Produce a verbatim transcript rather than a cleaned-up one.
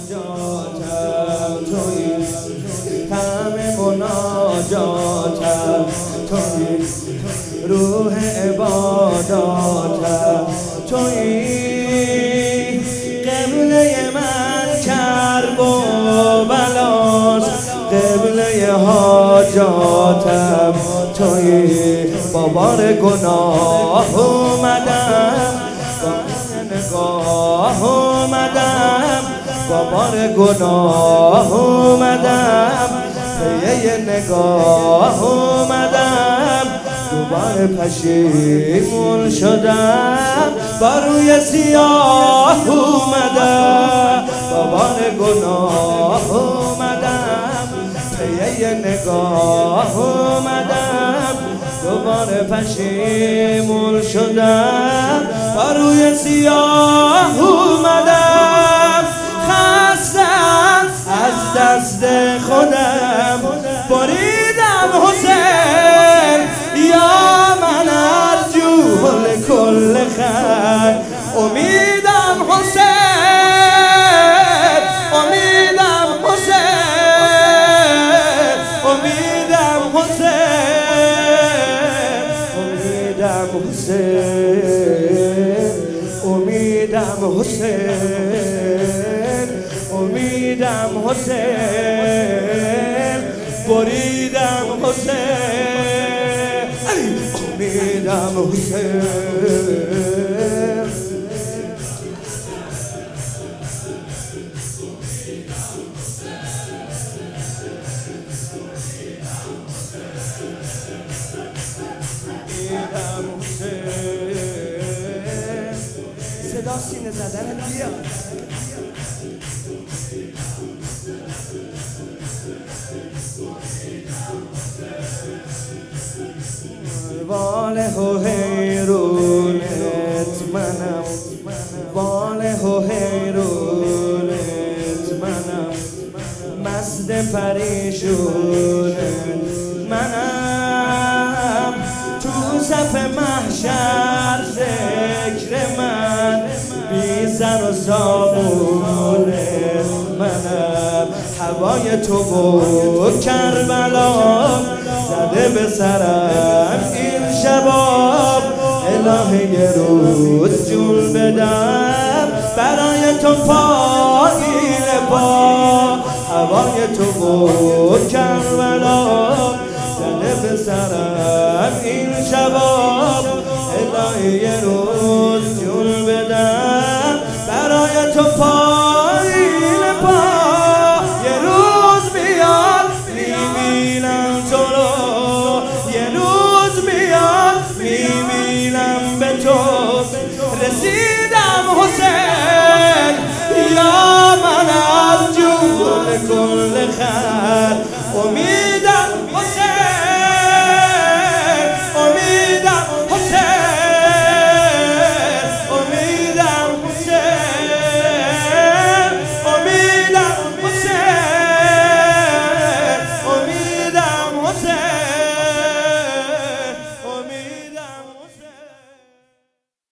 مناجاتم تویی، طعم مناجاتم تویی، روح عباداتم تویی، قبله من کرب و بلاست، قبله حاجاتم تویی، با بار گناه اومدم، با نگاه اومدم، با بار گناه اومدم، پیه نگاه اومدم، دوباره پشیمون شدم، با روی سیاه اومدم، با بار گناه اومدم، پیه نگاه اومدم، دوباره پشیمون شدم، با روی سیاه اومدم، خستم از دست خودم بریدم حسین، یا من ارجو لکل خیر، امیدم حسین، امیدم حسین، امیدم حسین، امیدم حسین، امیدم حسین، امیدم حسین، بریدم حسین، امیدم حسین. صدا سینه زدن بیا واله و حیرونت منم، واله و حیرونت منم، مست پریشونت منم، تو صف محشر ذکر من، بی سر و سامونت منم، هوای تو و کربلا زده به سرم این شباب، الهی یه روز جون بدم برای تو پایین پا، هوای تو و کربلا زده به سرم این شباب، الهی یه روز جون بدم برای تو پایین پا، یه روز بیاد میبینم تو رو، یه روز بیاد میبینم به تو، رسیدم حسین، یا من ارجو لکل خیر، امید